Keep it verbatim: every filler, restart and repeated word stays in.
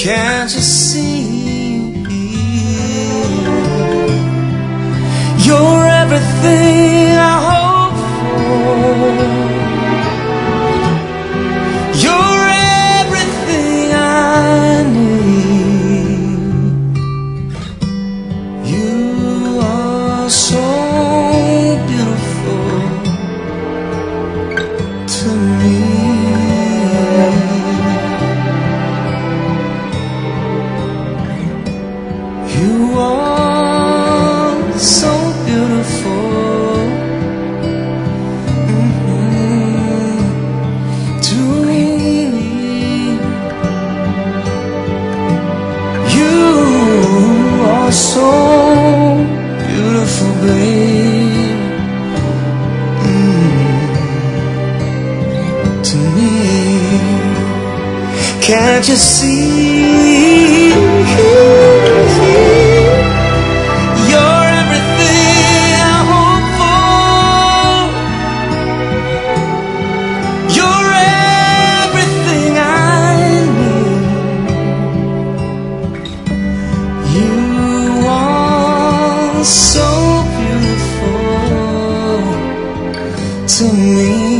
Can't you see? You're everything I hope for. You're everything I need. You are so beautiful to me. You are so beautiful, mm-hmm, to me. You are so beautiful, babe, mm, to me. Can't you see? So beautiful to me.